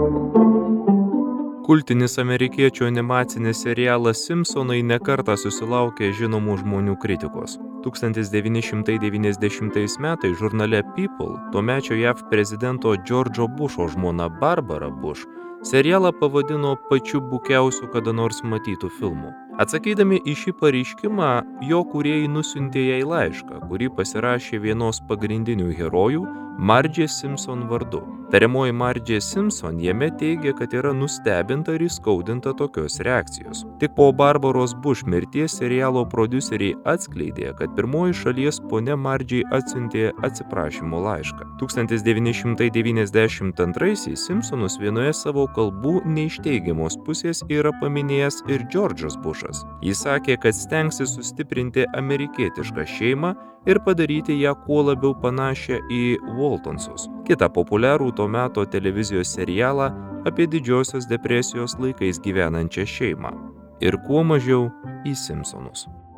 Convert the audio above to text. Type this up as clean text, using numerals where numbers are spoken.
Kultinis amerikiečių animacinis serialas Simpsonai nekartą susilaukė žinomų žmonių kritikos. 1990 metais žurnale People tuomečio JAV prezidento Džordžo Bušo žmona Barbara Bush serialą pavadino pačiu bukiausiu kada nors matytų filmu. Atsakydami į šį pareiškimą, jo kūrėjai nusiuntė jai laišką, kurį pasirašė vienos pagrindinių herojų Marge Simpson vardu. Tariamoji Marge Simpson jame teigia, kad yra nustebinta ir įskaudinta tokios reakcijos. Tik po Barbaros Bush mirties serialo prodiuseriai atskleidė, kad pirmoji šalies ponia Margiai atsiuntė atsiprašymo laišką. 1992 Simpsonus vienoje savo kalbų iš teigiamos pusės yra paminėjęs ir Džordžas Bušas. Jis sakė, kad stengsis sustiprinti amerikietišką šeimą ir padaryti ją kuo labiau panašią į Waltonsus, kitą populiarų to meto televizijos serialą apie Didžiosios depresijos laikais gyvenančią šeimą, ir kuo mažiau į Simpsonus.